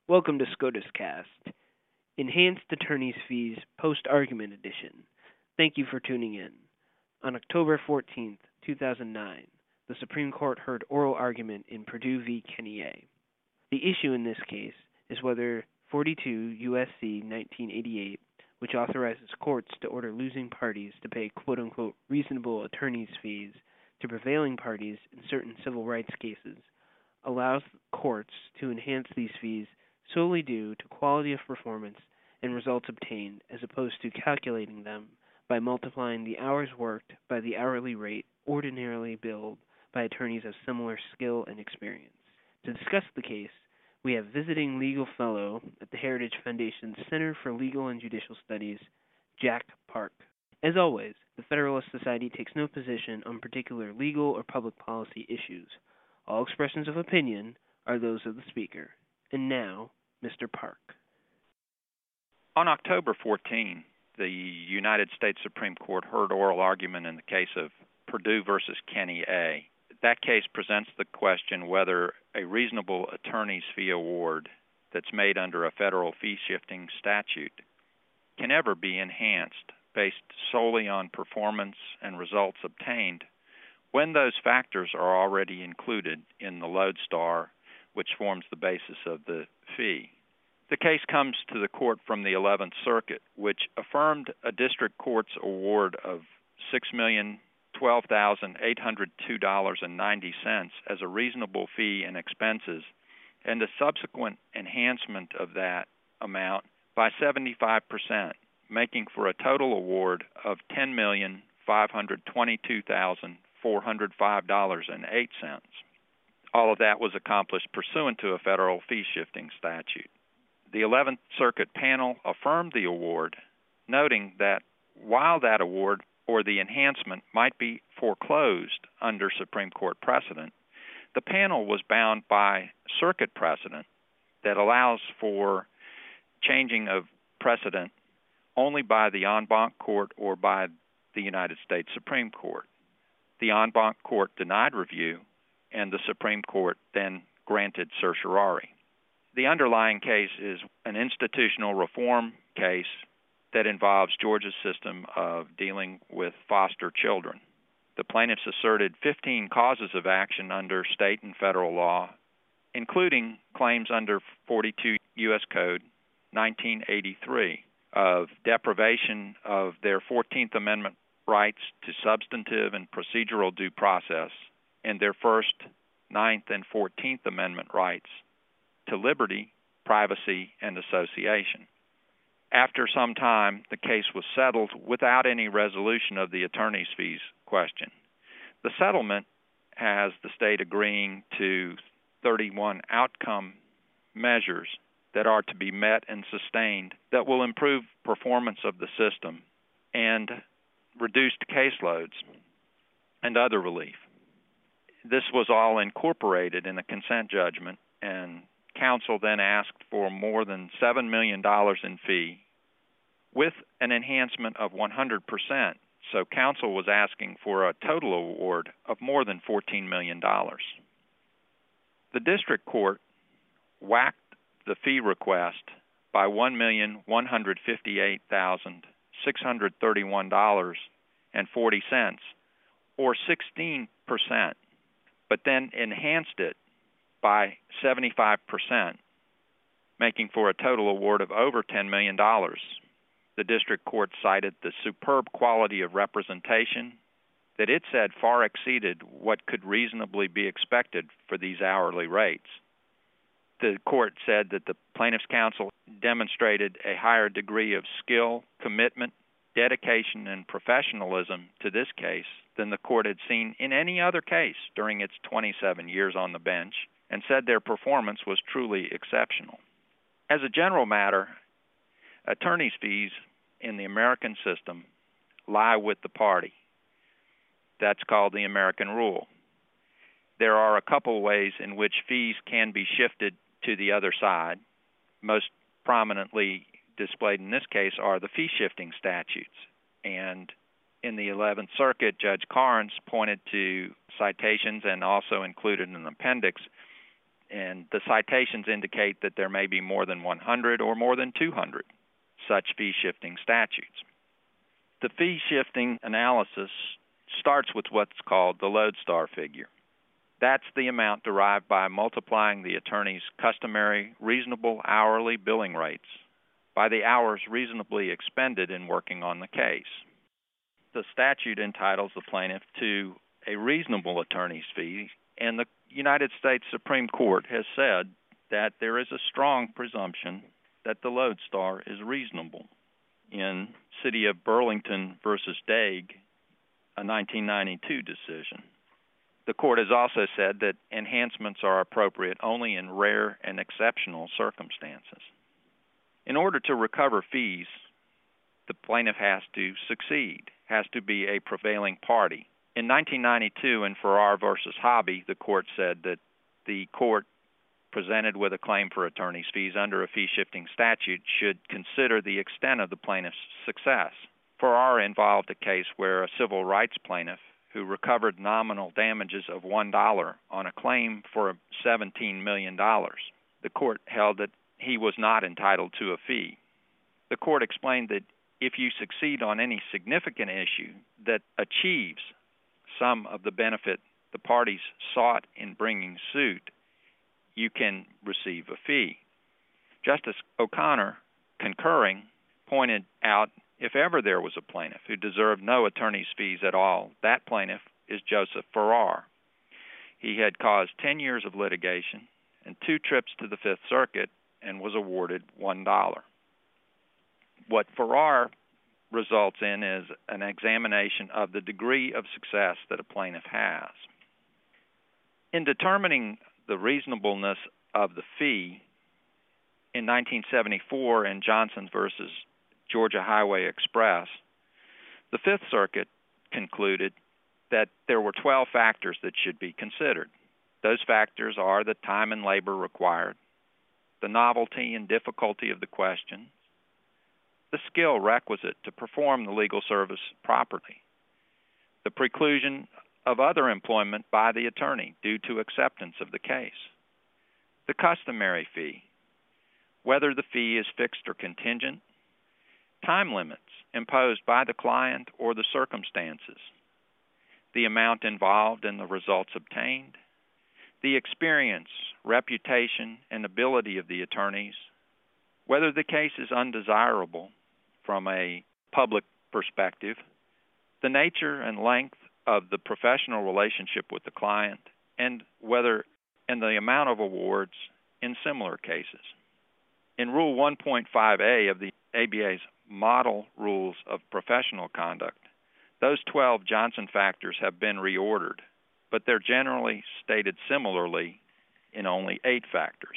Welcome to SCOTUS Cast, Enhanced Attorney's Fees Post-Argument Edition. Thank you for tuning in. On October 14th, 2009, the Supreme Court heard oral argument in Perdue v. Kenier. The issue in this case is whether 42 U.S.C. 1988, which authorizes courts to order losing parties to pay quote-unquote reasonable attorney's fees to prevailing parties in certain civil rights cases, allows courts to enhance these fees solely due to quality of performance and results obtained as opposed to calculating them by multiplying the hours worked by the hourly rate ordinarily billed by attorneys of similar skill and experience. To discuss the case, we have visiting legal fellow at the Heritage Foundation's Center for Legal and Judicial Studies, Jack Park. As always, the Federalist Society takes no position on particular legal or public policy issues. All expressions of opinion are those of the speaker. And now, Mr. Park. On October 14, the United States Supreme Court heard oral argument in the case of Perdue versus Kenny A. That case presents the question whether a reasonable attorney's fee award that's made under a federal fee-shifting statute can ever be enhanced based solely on performance and results obtained when those factors are already included in the lodestar, which forms the basis of the fee. The case comes to the court from the 11th Circuit, which affirmed a district court's award of $6,012,802.90 as a reasonable fee and expenses, and a subsequent enhancement of that amount by 75%, making for a total award of $10,522,405.08. All of that was accomplished pursuant to a federal fee-shifting statute. The 11th Circuit panel affirmed the award, noting that while that award or the enhancement might be foreclosed under Supreme Court precedent, the panel was bound by circuit precedent that allows for changing of precedent only by the en banc court or by the United States Supreme Court. The en banc court denied review, and the Supreme Court then granted certiorari. The underlying case is an institutional reform case that involves Georgia's system of dealing with foster children. The plaintiffs asserted 15 causes of action under state and federal law, including claims under 42 U.S. Code 1983 of deprivation of their 14th Amendment rights to substantive and procedural due process and their First, Ninth, and 14th Amendment rights to liberty, privacy, and association. After some time, the case was settled without any resolution of the attorney's fees question. The settlement has the state agreeing to 31 outcome measures that are to be met and sustained that will improve performance of the system and reduced caseloads and other relief. This was all incorporated in the consent judgment, and counsel then asked for more than $7 million in fee with an enhancement of 100%. So counsel was asking for a total award of more than $14 million. The district court whacked the fee request by $1,158,631.40, or 16%, but then enhanced it by 75%, making for a total award of over $10 million. The district court cited the superb quality of representation that it said far exceeded what could reasonably be expected for these hourly rates. The court said that the plaintiff's counsel demonstrated a higher degree of skill, commitment, dedication, and professionalism to this case than the court had seen in any other case during its 27 years on the bench, and said their performance was truly exceptional. As a general matter, attorney's fees in the American system lie with the party. That's called the American rule. There are a couple ways in which fees can be shifted to the other side. Most prominently displayed in this case are the fee-shifting statutes. And in the 11th Circuit, Judge Carnes pointed to citations and also included an appendix and the citations indicate that there may be more than 100 or more than 200 such fee-shifting statutes. The fee-shifting analysis starts with what's called the lodestar figure. That's the amount derived by multiplying the attorney's customary reasonable hourly billing rates by the hours reasonably expended in working on the case. The statute entitles the plaintiff to a reasonable attorney's fee, and the United States Supreme Court has said that there is a strong presumption that the lodestar is reasonable. In City of Burlington versus Daig, a 1992 decision. The court has also said that enhancements are appropriate only in rare and exceptional circumstances. In order to recover fees, the plaintiff has to succeed, has to be a prevailing party. In 1992, in Farrar versus Hobby, the court said that the court presented with a claim for attorney's fees under a fee-shifting statute should consider the extent of the plaintiff's success. Farrar involved a case where a civil rights plaintiff who recovered nominal damages of $1 on a claim for $17 million. The court held that he was not entitled to a fee. The court explained that if you succeed on any significant issue that achieves some of the benefit the parties sought in bringing suit, you can receive a fee. Justice O'Connor, concurring, pointed out if ever there was a plaintiff who deserved no attorney's fees at all, that plaintiff is Joseph Farrar. He had caused 10 years of litigation and 2 trips to the Fifth Circuit and was awarded $1. What Farrar results in is an examination of the degree of success that a plaintiff has. In determining the reasonableness of the fee, in 1974 in Johnson versus Georgia Highway Express, the Fifth Circuit concluded that there were 12 factors that should be considered. Those factors are the time and labor required, the novelty and difficulty of the question, the skill requisite to perform the legal service properly, the preclusion of other employment by the attorney due to acceptance of the case, the customary fee, whether the fee is fixed or contingent, time limits imposed by the client or the circumstances, the amount involved and the results obtained, the experience, reputation, and ability of the attorneys, whether the case is undesirable from a public perspective, the nature and length of the professional relationship with the client, and the amount of awards in similar cases. In Rule 1.5a of the ABA's Model Rules of Professional Conduct, those 12 Johnson factors have been reordered, but they're generally stated similarly in only 8 factors.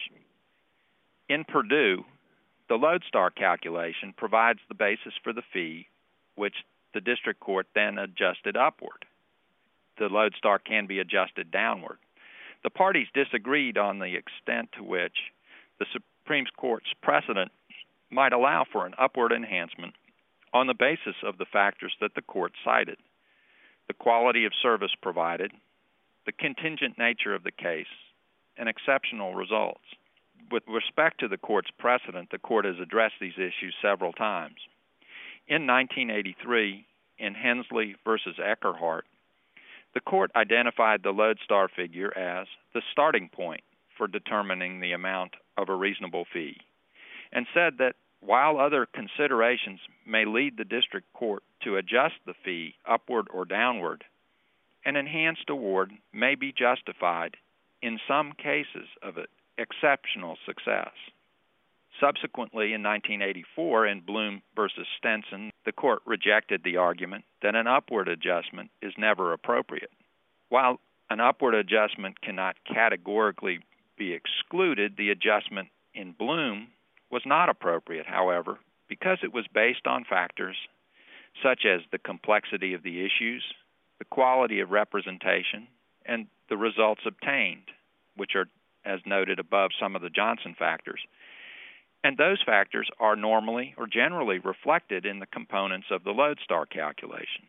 In Purdue, the lodestar calculation provides the basis for the fee, which the district court then adjusted upward. The lodestar can be adjusted downward. The parties disagreed on the extent to which the Supreme Court's precedent might allow for an upward enhancement on the basis of the factors that the court cited: the quality of service provided, the contingent nature of the case, and exceptional results. With respect to the court's precedent, the court has addressed these issues several times. In 1983, in Hensley versus Eckerhart, the court identified the lodestar figure as the starting point for determining the amount of a reasonable fee, and said that while other considerations may lead the district court to adjust the fee upward or downward, an enhanced award may be justified in some cases of exceptional success. Subsequently, in 1984, in Bloom versus Stenson, the court rejected the argument that an upward adjustment is never appropriate. While an upward adjustment cannot categorically be excluded, the adjustment in Bloom was not appropriate, however, because it was based on factors such as the complexity of the issues, the quality of representation, and the results obtained, which are, as noted above, some of the Johnson factors. And those factors are normally or generally reflected in the components of the lodestar calculation.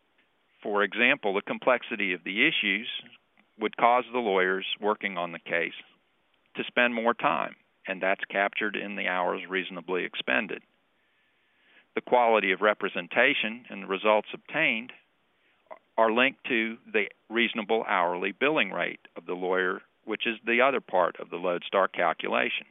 For example, the complexity of the issues would cause the lawyers working on the case to spend more time, and that's captured in the hours reasonably expended. The quality of representation and the results obtained are linked to the reasonable hourly billing rate of the lawyer, which is the other part of the lodestar calculation.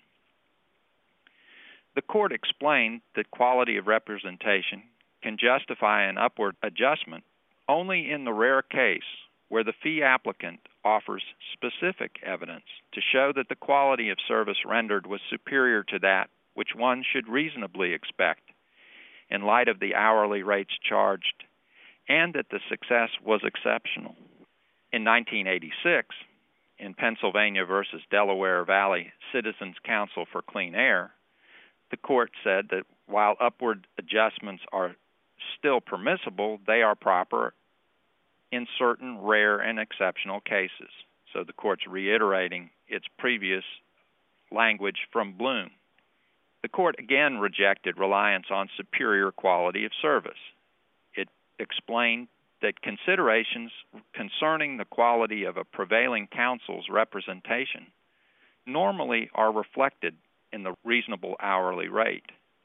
The court explained that quality of representation can justify an upward adjustment only in the rare case where the fee applicant offers specific evidence to show that the quality of service rendered was superior to that which one should reasonably expect in light of the hourly rates charged, and that the success was exceptional. In 1986, in Pennsylvania versus Delaware Valley Citizens Council for Clean Air, the court said that while upward adjustments are still permissible, they are proper in certain rare and exceptional cases. So the court's reiterating its previous language from Bloom. The court again rejected reliance on superior quality of service. It explained that considerations concerning the quality of a prevailing counsel's representation normally are reflected in the reasonable hourly rate.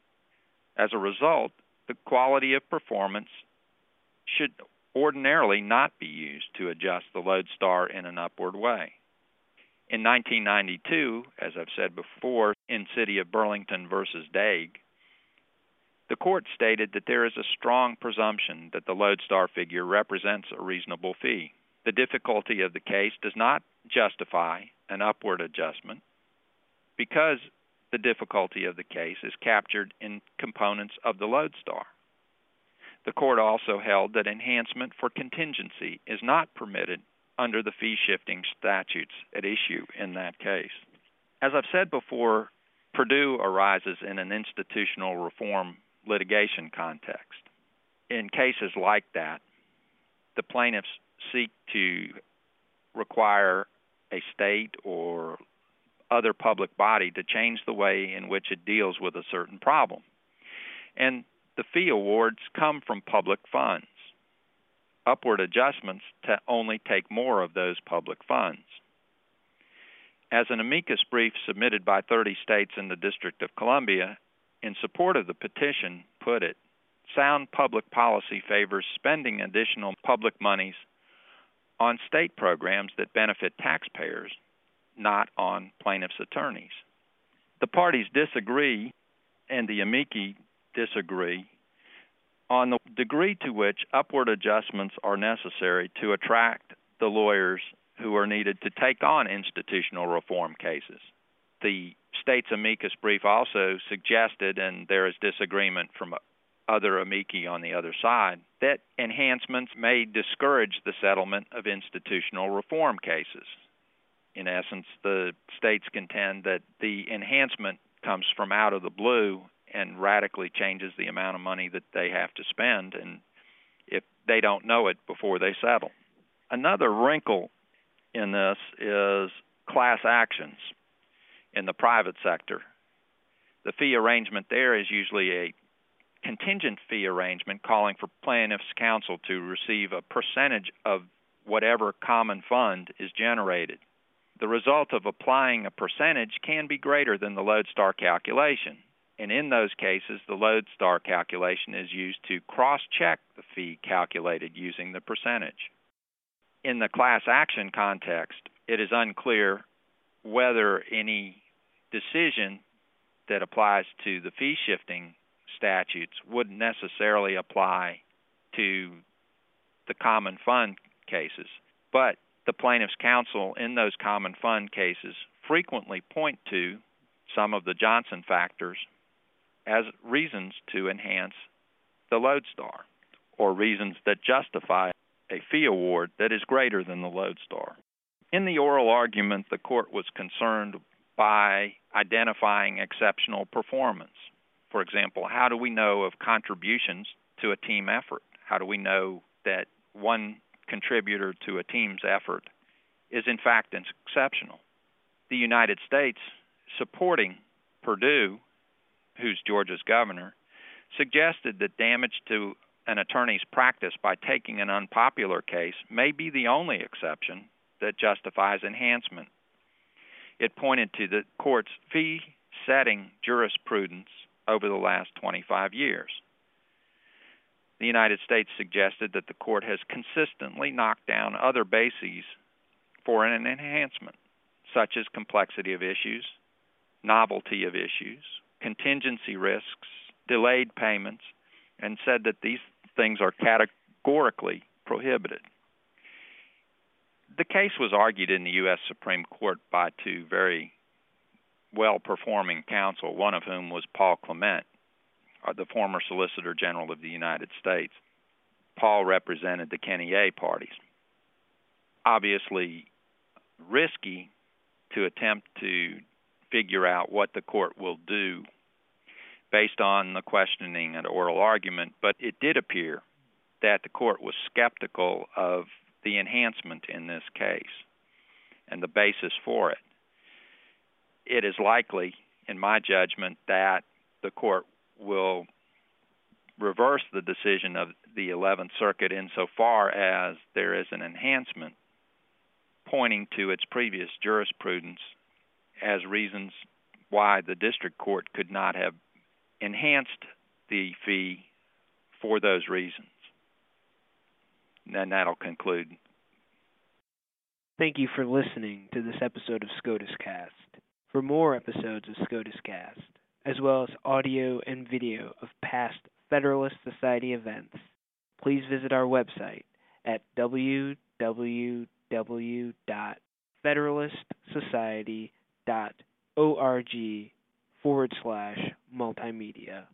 As a result, the quality of performance should ordinarily not be used to adjust the lodestar in an upward way. In 1992, as I've said before, in City of Burlington versus Daig, the court stated that there is a strong presumption that the lodestar figure represents a reasonable fee. The difficulty of the case does not justify an upward adjustment because the difficulty of the case is captured in components of the lodestar. The court also held that enhancement for contingency is not permitted under the fee-shifting statutes at issue in that case. As I've said before, Purdue arises in an institutional reform litigation context. In cases like that, the plaintiffs seek to require a state or other public body to change the way in which it deals with a certain problem. And the fee awards come from public funds. Upward adjustments only take more of those public funds. As an amicus brief submitted by 30 states in the District of Columbia in support of the petition put it, sound public policy favors spending additional public monies on state programs that benefit taxpayers, not on plaintiffs' attorneys. The parties disagree, and the amici disagree, on the degree to which upward adjustments are necessary to attract the lawyers who are needed to take on institutional reform cases. The state's amicus brief also suggested, and there is disagreement from other amici on the other side, that enhancements may discourage the settlement of institutional reform cases. In essence, the states contend that the enhancement comes from out of the blue and radically changes the amount of money that they have to spend, and if they don't know it before they settle. Another wrinkle in this is class actions in the private sector. The fee arrangement there is usually a contingent fee arrangement calling for plaintiffs' counsel to receive a percentage of whatever common fund is generated. The result of applying a percentage can be greater than the lodestar calculation. And in those cases, the lodestar calculation is used to cross-check the fee calculated using the percentage. In the class action context, it is unclear whether any decision that applies to the fee-shifting statutes would necessarily apply to the common fund cases. But the plaintiff's counsel in those common fund cases frequently point to some of the Johnson factors as reasons to enhance the lodestar, or reasons that justify a fee award that is greater than the lodestar. In the oral argument, the court was concerned by identifying exceptional performance. For example, how do we know of contributions to a team effort? How do we know that one contributor to a team's effort is in fact exceptional? The United States, supporting Purdue, who's Georgia's governor, suggested that damage to an attorney's practice by taking an unpopular case may be the only exception that justifies enhancement. It pointed to the court's fee-setting jurisprudence over the last 25 years. The United States suggested that the court has consistently knocked down other bases for an enhancement, such as complexity of issues, novelty of issues, contingency risks, delayed payments, and said that these things are categorically prohibited. The case was argued in the U.S. Supreme Court by two very well-performing counsel, one of whom was Paul Clement, the former Solicitor General of the United States. Paul represented the Kenny A parties. Obviously risky to attempt to figure out what the court will do based on the questioning and oral argument, but it did appear that the court was skeptical of the enhancement in this case and the basis for it. It is likely, in my judgment, that the court will reverse the decision of the 11th Circuit insofar as there is an enhancement pointing to its previous jurisprudence as reasons why the district court could not have enhanced the fee for those reasons. And that'll conclude. Thank you for listening to this episode of SCOTUS Cast. For more episodes of SCOTUS Cast, as well as audio and video of past Federalist Society events, please visit our website at www.federalistsociety.org/multimedia.